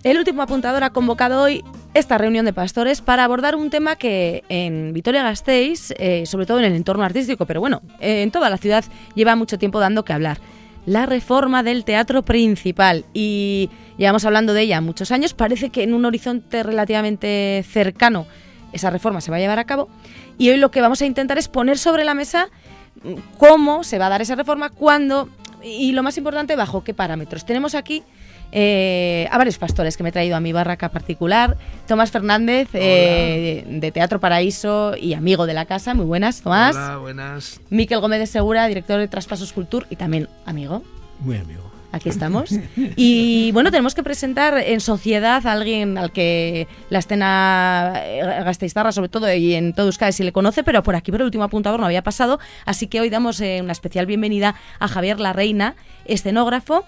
El último apuntador ha convocado hoy esta reunión de pastores para abordar un tema que en Vitoria-Gasteiz, sobre todo en el entorno artístico, pero bueno, en toda la ciudad lleva mucho tiempo dando que hablar. La reforma del Teatro Principal. Y llevamos hablando de ella muchos años. Parece que en un horizonte relativamente cercano esa reforma se va a llevar a cabo. Y hoy lo que vamos a intentar es poner sobre la mesa cómo se va a dar esa reforma, cuándo y lo más importante, bajo qué parámetros. Tenemos aquí a varios pastores que me he traído a mi barraca particular. Tomás Fernández, de Teatro Paraíso y amigo de la casa. Muy buenas, Tomás. Hola, buenas. Miquel Gómez de Segura, director de Traspasos Cultur y también amigo. Muy amigo. Aquí estamos. Y bueno, tenemos que presentar en sociedad a alguien al que la escena gasteiztarra, sobre todo, y en todo Euskadi se le conoce, pero por aquí, por el último apuntador, no había pasado. Así que hoy damos una especial bienvenida a Javier Larreina, escenógrafo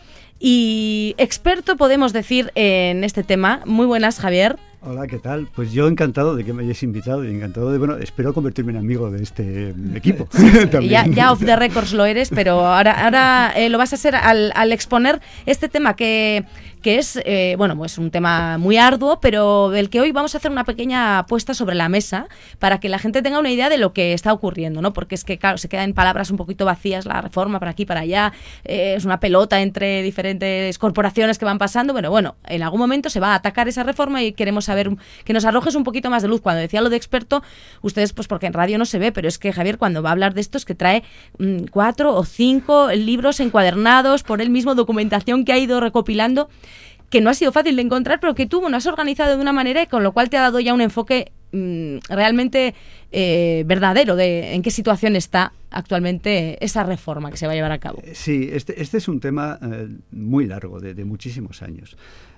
y experto, podemos decir, en este tema. Muy buenas, Javier. Hola, ¿qué tal? Pues yo encantado de que me hayáis invitado y encantado de, bueno, espero convertirme en amigo de este equipo. Ya off the records lo eres, pero ahora lo vas a hacer al exponer este tema que es, bueno, pues un tema muy arduo, pero del que hoy vamos a hacer una pequeña puesta sobre la mesa para que la gente tenga una idea de lo que está ocurriendo, ¿no? Porque es que, claro, se queda en palabras un poquito vacías la reforma, para aquí, para allá, es una pelota entre diferentes corporaciones que van pasando. Bueno, en algún momento se va a atacar esa reforma y queremos saber, que nos arrojes un poquito más de luz. Cuando decía lo de experto, ustedes, pues porque en radio no se ve, pero es que Javier, cuando va a hablar de esto, es que trae 4 o 5 libros encuadernados por él mismo, documentación que ha ido recopilando, que no ha sido fácil de encontrar, pero que tú has organizado de una manera y con lo cual te ha dado ya un enfoque realmente verdadero de en qué situación está actualmente esa reforma que se va a llevar a cabo. Sí, este es un tema muy largo, de muchísimos años.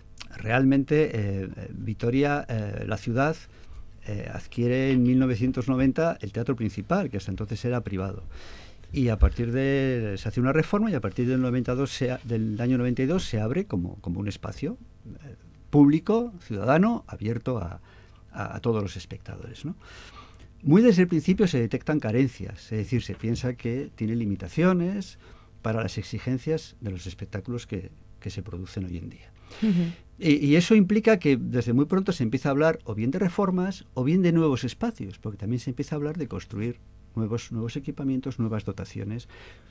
Realmente Vitoria, la ciudad, adquiere en 1990 el Teatro Principal, que hasta entonces era privado. Y a partir de se hace una reforma y a partir del del año 92 se abre como un espacio público, ciudadano, abierto a todos los espectadores, ¿no? Muy desde el principio se detectan carencias, es decir, se piensa que tiene limitaciones para las exigencias de los espectáculos que se producen hoy en día. Uh-huh. Y eso implica que desde muy pronto se empieza a hablar o bien de reformas o bien de nuevos espacios, porque también se empieza a hablar de construir nuevos equipamientos, nuevas dotaciones,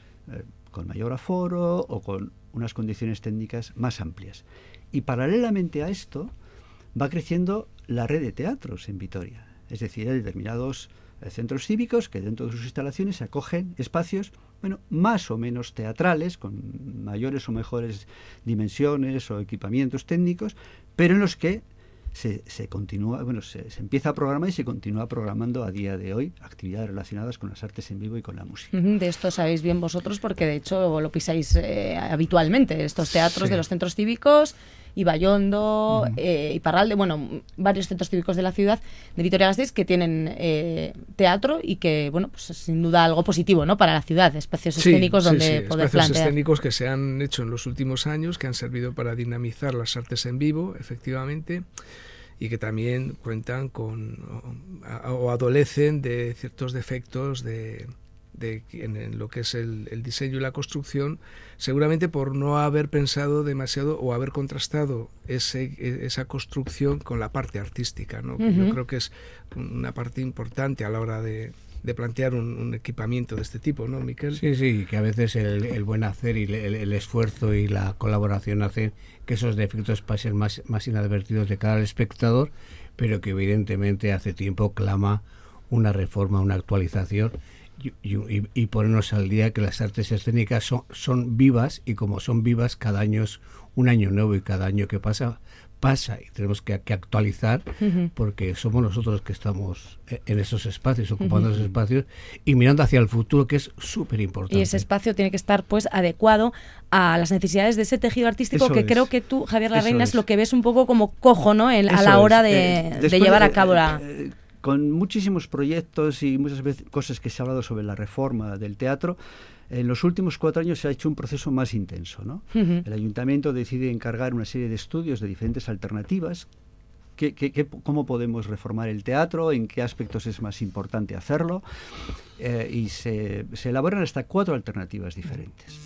con mayor aforo o con unas condiciones técnicas más amplias. Y paralelamente a esto va creciendo la red de teatros en Vitoria. Es decir, hay determinados centros cívicos que dentro de sus instalaciones acogen espacios, bueno, más o menos teatrales, con mayores o mejores dimensiones o equipamientos técnicos, pero en los que se continúa, bueno, se empieza a programar y se continúa programando a día de hoy actividades relacionadas con las artes en vivo y con la música. De esto sabéis bien vosotros porque de hecho lo pisáis habitualmente, estos teatros, sí, de los centros cívicos, Ibaiondo, Iparralde, bueno, varios centros cívicos de la ciudad de Vitoria-Gasteiz que tienen teatro y que, bueno, pues es sin duda algo positivo, ¿no?, para la ciudad, espacios escénicos donde poder espacios plantear. Escénicos que se han hecho en los últimos años, que han servido para dinamizar las artes en vivo, efectivamente, y que también cuentan con o adolecen de ciertos defectos en lo que es el diseño y la construcción, seguramente por no haber pensado demasiado o haber contrastado esa construcción con la parte artística, ¿no? Uh-huh. Yo creo que es una parte importante a la hora de plantear un equipamiento de este tipo, ¿no, Miquel? Sí, que a veces el buen hacer y el esfuerzo y la colaboración hacen que esos defectos pasen más inadvertidos de cara al espectador, pero que evidentemente hace tiempo clama una reforma, una actualización y ponernos al día que las artes escénicas son vivas, y como son vivas, cada año es un año nuevo y cada año que pasa y tenemos que actualizar, uh-huh, porque somos nosotros los que estamos en esos espacios, ocupando, uh-huh, esos espacios y mirando hacia el futuro, que es súper importante. Y ese espacio tiene que estar pues adecuado a las necesidades de ese tejido artístico. Eso que creo que tú, Javier Larreina, es lo que ves un poco como cojo, ¿no?, a la hora de llevar a cabo la... Con muchísimos proyectos y muchas veces cosas que se ha hablado sobre la reforma del teatro, en los últimos 4 años se ha hecho un proceso más intenso, ¿no? Uh-huh. El ayuntamiento decide encargar una serie de estudios de diferentes alternativas. ¿Cómo podemos reformar el teatro? ¿En qué aspectos es más importante hacerlo? Y se elaboran hasta 4 alternativas diferentes.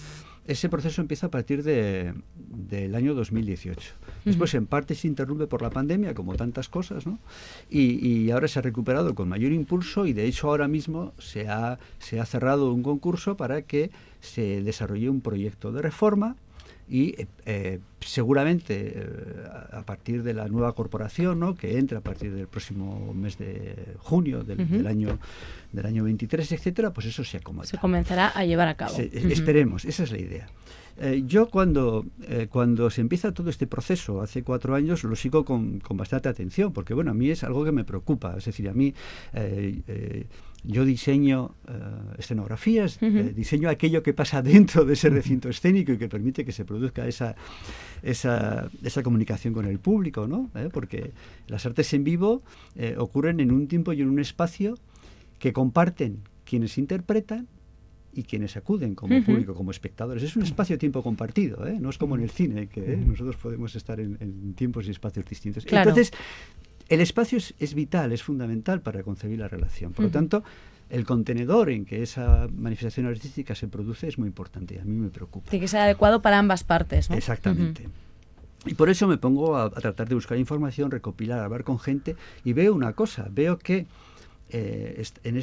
ese proceso empieza a partir del año 2018. Después, en parte, se interrumpe por la pandemia, como tantas cosas, ¿no? Y ahora se ha recuperado con mayor impulso y, de hecho, ahora mismo se ha cerrado un concurso para que se desarrolle un proyecto de reforma y seguramente a partir de la nueva corporación, ¿no?, que entra a partir del próximo mes de junio del año 23, etcétera, pues eso se acomoda. Se comenzará a llevar a cabo. Esperemos, esa es la idea. Yo cuando se empieza todo este proceso, hace 4 años, lo sigo con bastante atención, porque bueno, a mí es algo que me preocupa. Es decir, a mí yo diseño escenografías, diseño aquello que pasa dentro de ese recinto escénico y que permite que se produzca esa comunicación con el público, ¿no? Porque las artes en vivo ocurren en un tiempo y en un espacio que comparten quienes interpretan y quienes acuden como público, como espectadores. Es un espacio-tiempo compartido, no es como en el cine, que nosotros podemos estar en tiempos y espacios distintos. Claro. Entonces, el espacio es vital, es fundamental para concebir la relación. Por lo tanto, el contenedor en que esa manifestación artística se produce es muy importante y a mí me preocupa. Tiene que ser adecuado para ambas partes, ¿no? Exactamente. Y por eso me pongo a tratar de buscar información, recopilar, hablar con gente, y veo una cosa, veo que en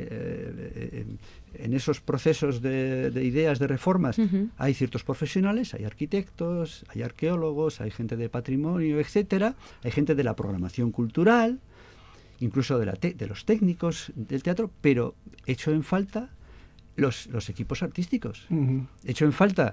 esos procesos de ideas, de reformas, hay ciertos profesionales, hay arquitectos, hay arqueólogos, hay gente de patrimonio, etcétera, hay gente de la programación cultural, incluso de los técnicos del teatro, pero echo en falta los equipos artísticos. Echo en falta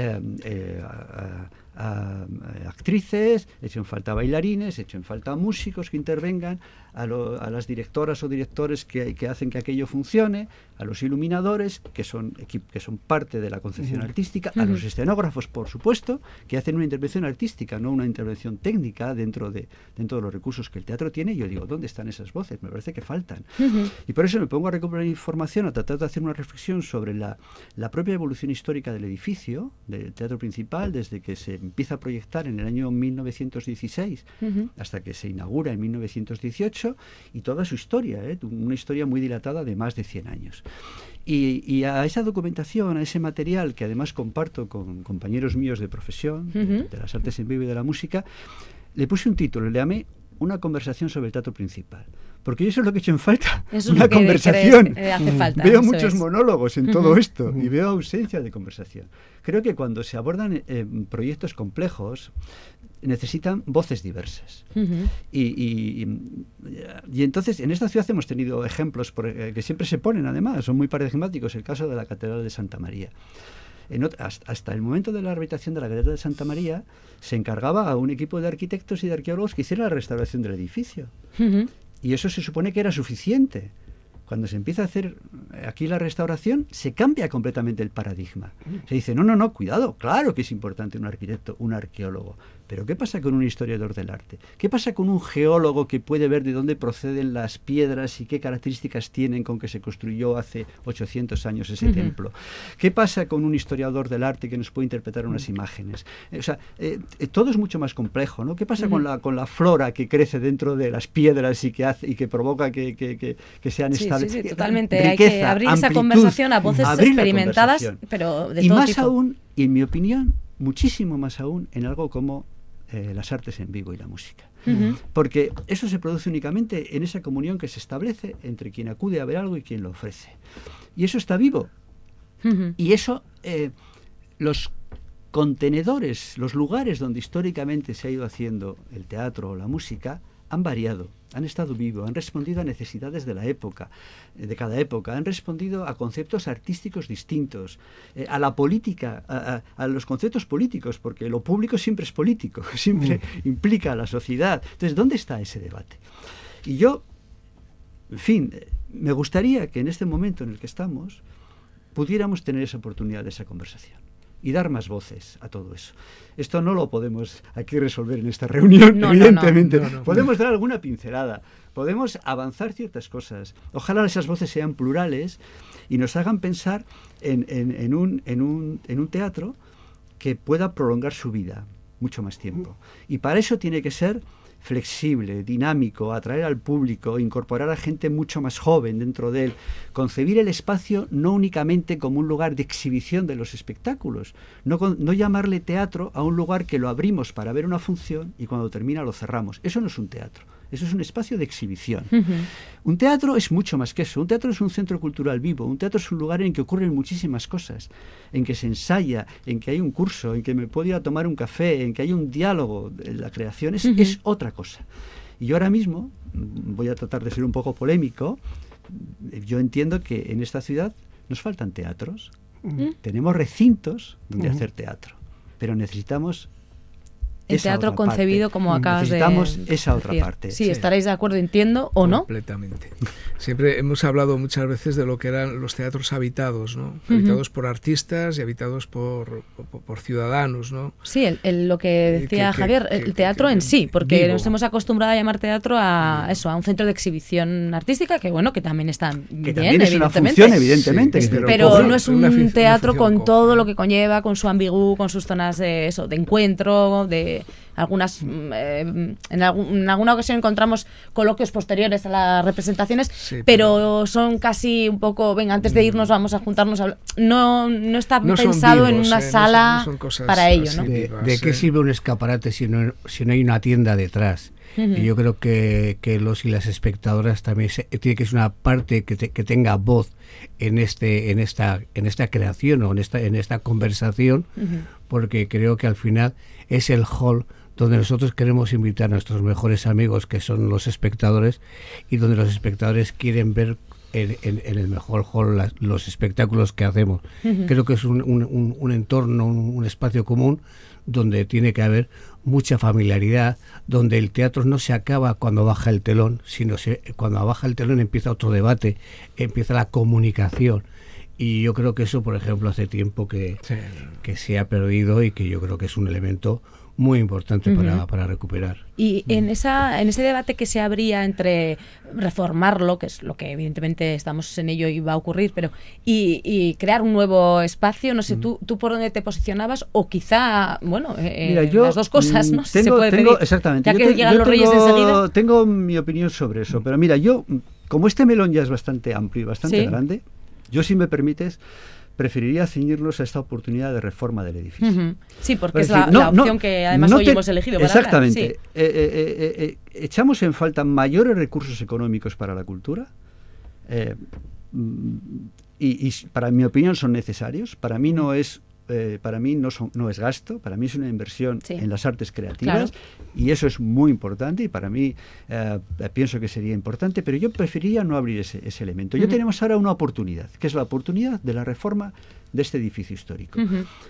a actrices, echo en falta a bailarines, echo en falta a músicos que intervengan, a las directoras o directores que hacen que aquello funcione, a los iluminadores que son parte de la concepción artística, a los escenógrafos, por supuesto, que hacen una intervención artística, no una intervención técnica dentro de los recursos que el teatro tiene. Y yo digo, ¿dónde están esas voces? Me parece que faltan. Y por eso me pongo a recuperar información, a tratar de hacer una reflexión sobre la propia evolución histórica del edificio, del Teatro Principal, desde que se empieza a proyectar en el año 1916 hasta que se inaugura en 1918, y toda su historia, una historia muy dilatada de más de 100 años. Y a esa documentación, a ese material que además comparto con compañeros míos de profesión, de las artes en vivo y de la música, le puse un título, le llamé Una conversación sobre el Teatro Principal. Porque eso es lo que he hecho en falta, una conversación. Hace falta, veo muchos monólogos en todo esto y veo ausencia de conversación. Creo que cuando se abordan proyectos complejos, necesitan voces diversas. Y entonces, en esta ciudad hemos tenido ejemplos que siempre se ponen, además, son muy paradigmáticos. El caso de la Catedral de Santa María. Hasta el momento de la rehabilitación de la Catedral de Santa María, se encargaba a un equipo de arquitectos y de arqueólogos que hiciera la restauración del edificio. Y eso se supone que era suficiente. Cuando se empieza a hacer aquí la restauración, se cambia completamente el paradigma. Se dice, no, cuidado, claro que es importante un arquitecto, un arqueólogo. Pero ¿qué pasa con un historiador del arte? ¿Qué pasa con un geólogo que puede ver de dónde proceden las piedras y qué características tienen con que se construyó hace 800 años ese templo? ¿Qué pasa con un historiador del arte que nos puede interpretar unas imágenes? Todo es mucho más complejo, ¿no? ¿Qué pasa con la flora que crece dentro de las piedras y que provoca que sean estables? Sí, totalmente. Riqueza, hay que abrir esa conversación a voces experimentadas, pero de y todo más tipo. aún, y en mi opinión, muchísimo más aún en algo como las artes en vivo y la música. Porque eso se produce únicamente en esa comunión que se establece entre quien acude a ver algo y quien lo ofrece. Y eso está vivo. Y eso, los contenedores, los lugares donde históricamente se ha ido haciendo el teatro o la música, han variado, han estado vivos, han respondido a necesidades de la época, de cada época, han respondido a conceptos artísticos distintos, a la política, a los conceptos políticos, porque lo público siempre es político, siempre implica a la sociedad. Entonces, ¿dónde está ese debate? Y yo, en fin, me gustaría que en este momento en el que estamos pudiéramos tener esa oportunidad de esa conversación y dar más voces a todo eso. Esto no lo podemos aquí resolver en esta reunión, evidentemente. No. Podemos dar alguna pincelada, podemos avanzar ciertas cosas. Ojalá esas voces sean plurales y nos hagan pensar en un teatro que pueda prolongar su vida mucho más tiempo. Y para eso tiene que ser flexible, dinámico, atraer al público, incorporar a gente mucho más joven dentro de él, concebir el espacio no únicamente como un lugar de exhibición de los espectáculos, no llamarle teatro a un lugar que lo abrimos para ver una función y cuando termina lo cerramos. Eso no es un teatro. Eso es un espacio de exhibición. Un teatro es mucho más que eso. Un teatro es un centro cultural vivo. Un teatro es un lugar en que ocurren muchísimas cosas, en que se ensaya, en que hay un curso, en que me puedo ir a tomar un café, en que hay un diálogo. La creación es otra cosa. Y yo ahora mismo, voy a tratar de ser un poco polémico, yo entiendo que en esta ciudad nos faltan teatros. Tenemos recintos donde hacer teatro, pero necesitamos el teatro concebido como acabas de decir. Necesitamos esa otra parte. Sí, estaréis de acuerdo, entiendo, ¿o no? Completamente. Siempre hemos hablado muchas veces de lo que eran los teatros habitados, ¿no? Habitados por artistas y habitados por ciudadanos, ¿no? Sí, lo que decía Javier, el teatro en sí, porque nos hemos acostumbrado a llamar teatro a eso, a un centro de exhibición artística, que bueno, que también está bien, que también es una función, evidentemente. Sí, pero no es un teatro con todo lo que conlleva, con su ambigú, con sus zonas de encuentro, de algunas en alguna ocasión encontramos coloquios posteriores a las representaciones, pero son casi un poco, venga, antes de irnos vamos a juntarnos a no está pensado vivos, en una sala para ello, ¿no? ¿De qué sirve un escaparate si no hay una tienda detrás? Y yo creo que los y las espectadoras también tiene que ser una parte que tenga voz en esta creación o en esta conversación, porque creo que al final es el hall donde nosotros queremos invitar a nuestros mejores amigos, que son los espectadores, y donde los espectadores quieren ver en el mejor hall los espectáculos que hacemos. Creo que es un entorno, un espacio común donde tiene que haber mucha familiaridad, donde el teatro no se acaba cuando baja el telón, sino cuando baja el telón empieza otro debate, empieza la comunicación. Y yo creo que eso, por ejemplo, hace tiempo que se ha perdido y que yo creo que es un elemento muy importante para recuperar. Y en ese debate que se abría entre reformarlo, que es lo que evidentemente estamos en ello y va a ocurrir, pero y crear un nuevo espacio, no sé, tú por dónde te posicionabas, o quizá, bueno, mira, yo, las dos cosas, ¿no? Se puede pedir. Exactamente. Ya que llegan los Reyes enseguida. Tengo mi opinión sobre eso, pero mira, yo, como este melón ya es bastante amplio y bastante grande, yo, si me permites, preferiría ceñirnos a esta oportunidad de reforma del edificio. Sí, porque es la opción que además hoy hemos elegido para exactamente. Hablar. Sí. Echamos en falta mayores recursos económicos para la cultura y para mi opinión son necesarios. Para mí no es gasto, para mí es una inversión en las artes creativas, y eso es muy importante, y para mí pienso que sería importante, pero yo preferiría no abrir ese elemento. Ya tenemos ahora una oportunidad, que es la oportunidad de la reforma de este edificio histórico.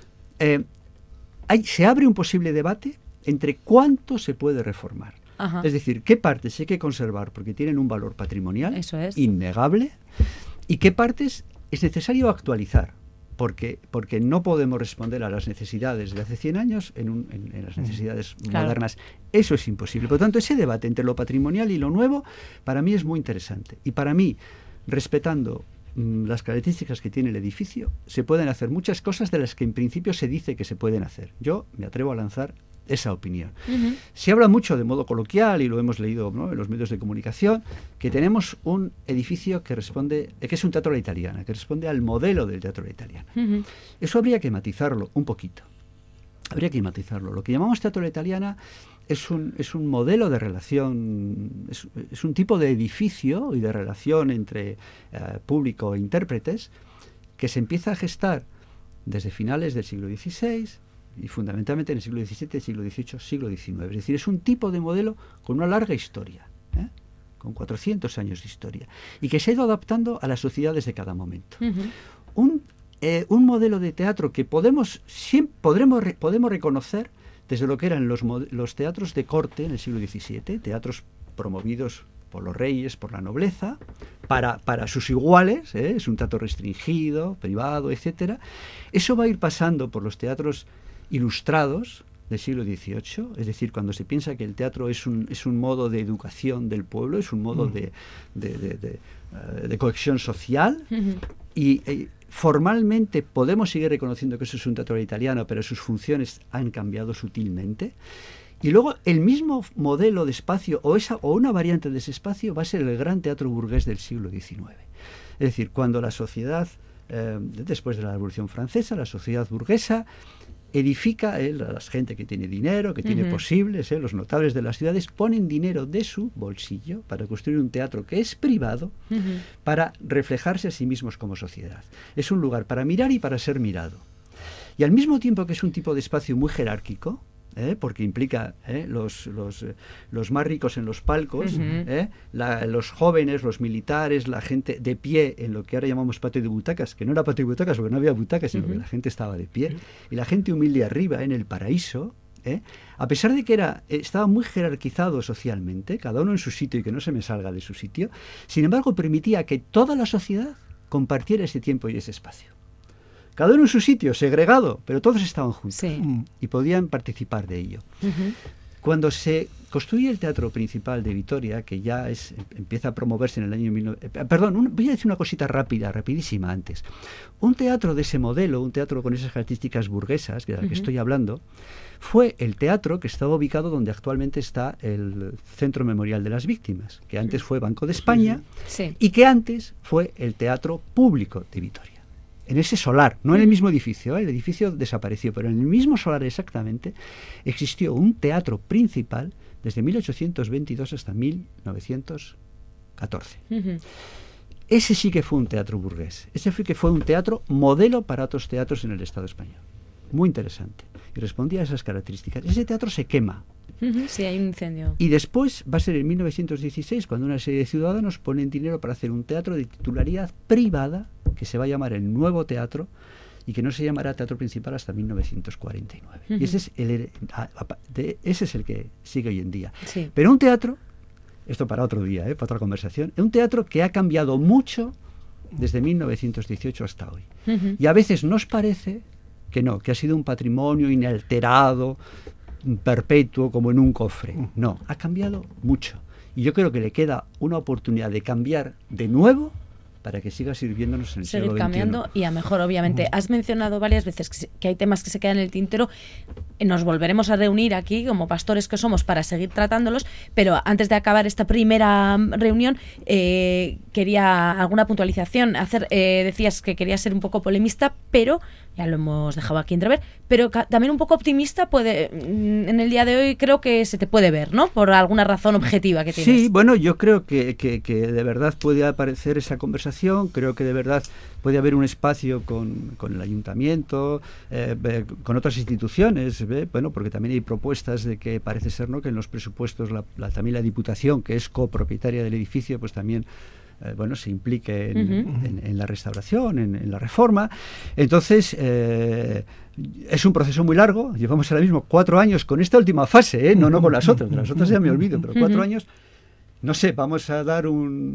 Se abre un posible debate entre cuánto se puede reformar. Es decir, qué partes hay que conservar porque tienen un valor patrimonial innegable, y qué partes es necesario actualizar, porque no podemos responder a las necesidades de hace 100 años en las necesidades modernas. Eso es imposible. Por lo tanto, ese debate entre lo patrimonial y lo nuevo para mí es muy interesante. Y para mí, respetando las características que tiene el edificio, se pueden hacer muchas cosas de las que en principio se dice que se pueden hacer. Yo me atrevo a lanzar esa opinión. Se habla mucho de modo coloquial, y lo hemos leído, ¿no?, en los medios de comunicación, que tenemos un edificio que es un teatro a la italiana, que responde al modelo del teatro a la italiana. Eso habría que matizarlo un poquito. Lo que llamamos teatro a la italiana es un modelo de relación, es un tipo de edificio y de relación entre público e intérpretes que se empieza a gestar desde finales del siglo XVI, y fundamentalmente en el siglo XVII, siglo XVIII, siglo XIX. Es decir, es un tipo de modelo con una larga historia, con 400 años de historia, y que se ha ido adaptando a las sociedades de cada momento. Un modelo de teatro que podemos reconocer desde lo que eran los teatros de corte en el siglo XVII, teatros promovidos por los reyes, por la nobleza, para sus iguales, es un teatro restringido, privado, etcétera. Eso va a ir pasando por los teatros ilustrados del siglo XVIII, es decir, cuando se piensa que el teatro es un modo de educación del pueblo, es un modo de cohesión social, y formalmente podemos seguir reconociendo que eso es un teatro italiano, pero sus funciones han cambiado sutilmente. Y luego el mismo modelo de espacio o una variante de ese espacio va a ser el gran teatro burgués del siglo XIX. Es decir, cuando la sociedad, después de la Revolución Francesa, la sociedad burguesa edifica, la gente que tiene dinero, que tiene posibles, los notables de las ciudades, ponen dinero de su bolsillo para construir un teatro que es privado, para reflejarse a sí mismos como sociedad. Es un lugar para mirar y para ser mirado. Y al mismo tiempo que es un tipo de espacio muy jerárquico, porque implica los más ricos en los palcos, los jóvenes, los militares, la gente de pie en lo que ahora llamamos patio de butacas, que no era patio de butacas porque no había butacas, sino que la gente estaba de pie, y la gente humilde arriba en el paraíso, a pesar de que estaba muy jerarquizado socialmente, cada uno en su sitio y que no se me salga de su sitio, sin embargo permitía que toda la sociedad compartiera ese tiempo y ese espacio. Cada uno en su sitio, segregado, pero todos estaban juntos y podían participar de ello. Cuando se construye el teatro principal de Vitoria, que ya empieza a promoverse en el año... voy a decir una cosita rapidísima antes. Un teatro de ese modelo, un teatro con esas características burguesas, de las que estoy hablando, fue el teatro que estaba ubicado donde actualmente está el Centro Memorial de las Víctimas, que antes fue Banco de España y que antes fue el Teatro Público de Vitoria. En ese solar, no en el mismo edificio, el edificio desapareció, pero en el mismo solar exactamente existió un teatro principal desde 1822 hasta 1914. Ese sí que fue un teatro burgués, ese sí que fue un teatro modelo para otros teatros en el Estado español. Muy interesante. Y respondía a esas características. Ese teatro se quema. Sí, hay un incendio. Y después va a ser en 1916 cuando una serie de ciudadanos ponen dinero para hacer un teatro de titularidad privada que se va a llamar el Nuevo Teatro y que no se llamará Teatro Principal hasta 1949. Y ese es el que sigue hoy en día. Sí. Pero un teatro, esto para otro día, para otra conversación, es un teatro que ha cambiado mucho desde 1918 hasta hoy. Y a veces nos parece que no, que ha sido un patrimonio inalterado, perpetuo, como en un cofre. No, ha cambiado mucho. Y yo creo que le queda una oportunidad de cambiar de nuevo para que siga sirviéndonos en el siglo XXI. Seguir cambiando y a mejor, obviamente. Has mencionado varias veces que hay temas que se quedan en el tintero. Nos volveremos a reunir aquí, como pastores que somos, para seguir tratándolos, pero antes de acabar esta primera reunión, quería alguna puntualización hacer. Decías que querías ser un poco polemista, pero ya lo hemos dejado aquí entrever, pero también un poco optimista en el día de hoy creo que se te puede ver, ¿no? Por alguna razón objetiva que tienes. Sí, bueno, yo creo que de verdad puede aparecer esa conversación, creo que de verdad puede haber un espacio con el ayuntamiento, con otras instituciones, bueno, porque también hay propuestas de que parece ser, ¿no?, que en los presupuestos también la Diputación, que es copropietaria del edificio, pues también se implique en la restauración, en la reforma. Entonces, es un proceso muy largo. Llevamos ahora mismo 4 años con esta última fase, no con las otras. De las otras ya me olvido, pero 4 años. No sé, vamos a dar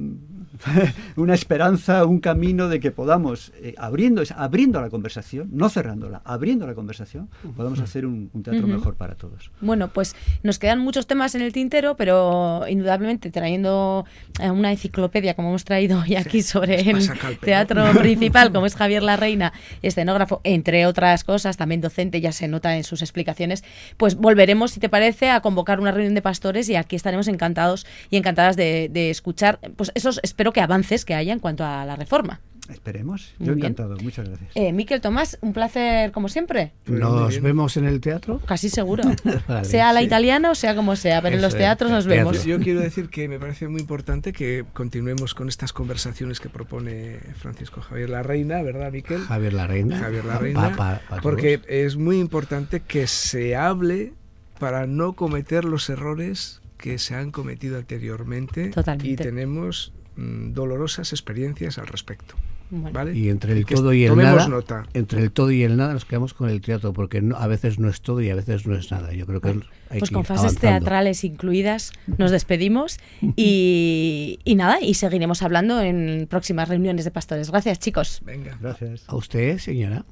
una esperanza, un camino de que podamos, abriendo la conversación, no cerrándola, abriendo la conversación, podamos hacer un teatro mejor para todos. Bueno, pues nos quedan muchos temas en el tintero, pero indudablemente trayendo una enciclopedia como hemos traído hoy aquí sobre el teatro principal, como es Javier Larreina, escenógrafo, entre otras cosas, también docente, ya se nota en sus explicaciones, pues volveremos, si te parece, a convocar una reunión de pastores y aquí estaremos encantados y encantadas de escuchar pues esos, espero que avances que haya en cuanto a la reforma. Esperemos, yo encantado, muchas gracias. Miquel, Tomás, un placer como siempre. ¿Nos vemos en el teatro? Casi seguro. Vale, sea la italiana o sea como sea, pero en los teatros nos vemos. Yo quiero decir que me parece muy importante que continuemos con estas conversaciones que propone Francisco Javier Larreina, ¿verdad, Miquel? Javier Larreina, porque es muy importante que se hable para no cometer los errores que se han cometido anteriormente. Totalmente. Y tenemos dolorosas experiencias al respecto. Bueno. ¿Vale? Y entre el todo y el nada, entre el todo y el nada nos quedamos con el teatro, porque a veces no es todo y a veces no es nada. Yo creo que hay pues que con fases teatrales incluidas nos despedimos y nada, y seguiremos hablando en próximas reuniones de pastores. Gracias, chicos. Venga, gracias. A usted, señora.